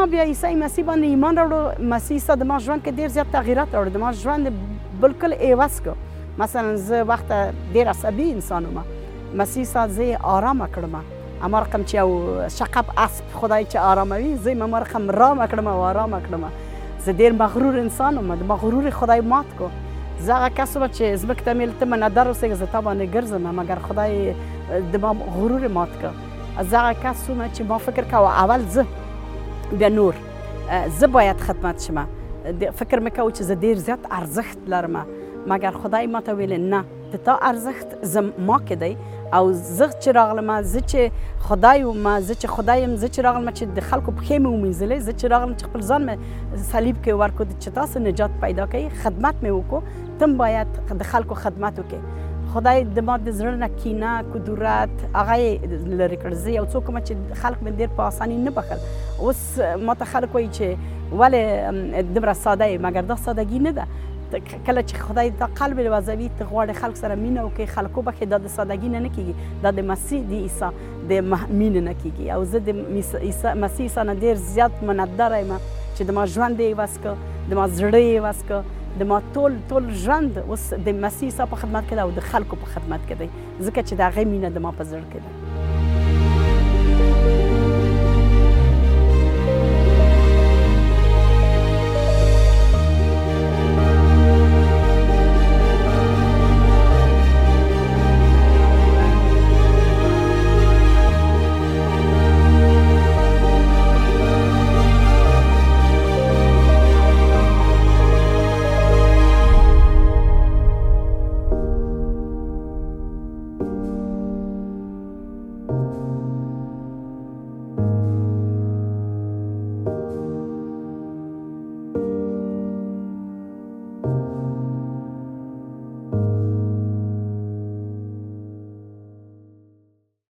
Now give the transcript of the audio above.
ما بیا عیسی مسیح باندې ایمان راوړو، مسیح عیسی د ما ژوند کې ډېر زیات تغییرات راوړي، د ما ژوند بالکل عوض کړ. مثلا زه وخته ډېر عصبي انسان وم، مسیح عیسی زه یې آرامه کړم. اما رقم چې یو شقب اسب خدای چې آراموي، زه یې اما رقم رامه کړم او آرامه کړم. زه ډېر مغرور انسان وم، د مغرور خدای مات کړ. زه هغه کس وم چې ځمکې ته مې ته منظر اوسېږه، زه تا باندې ګرځم، مګر خدای د ما غرور مات کړ. زه هغه کس وم چې ما فکر کوه اول زه بیا نور، زه باید خدمت شم. فکر مې کوه چې زه ډېر زیات ارزښت لرم، مګر خدای ما ته ویل نه، د تا ارزښت ما کې دی. او زه چې راغلم، زه چې خدای وم، زه چې خدای یم، زه چې راغلم چې د خلکو پښې مې ومینځلې، زه چې راغلم چې خپل ځان مې صلیب کې ورکړو چې تاسو نجات پیدا کوي، خدمت مې وکړو. تم باید د خلکو خدمت وکړي. خدای د ما د زړه نه کینه، کدورت هغه یې لرې کړ. زه یو څوک وم چې خلک مې ډېر په اساني نه بخل. اوس ما ته خلک وایي چې ولې دومره ساده یې، مګر دا سادګي نه ده. کله چې خدای دا قلب وضعوي، ته غواړې خلک سره مینه وکړې، خلکو بخښې، دا د سادګي نه کېږي، دا د مسیح د عیسی د مینې نه کېږي. او زه د مسیح عیسی نه ډېر زیات منندره یم چې د ما ژوند یې عوض کړ، د ما زړه یې عوض کړ، د ما ټول ژوند اوس د مسیح عیسی په خدمت کې ده او د خلکو په خدمت کې دی، ځکه چې د هغې مینه د ما په زړه کې ده.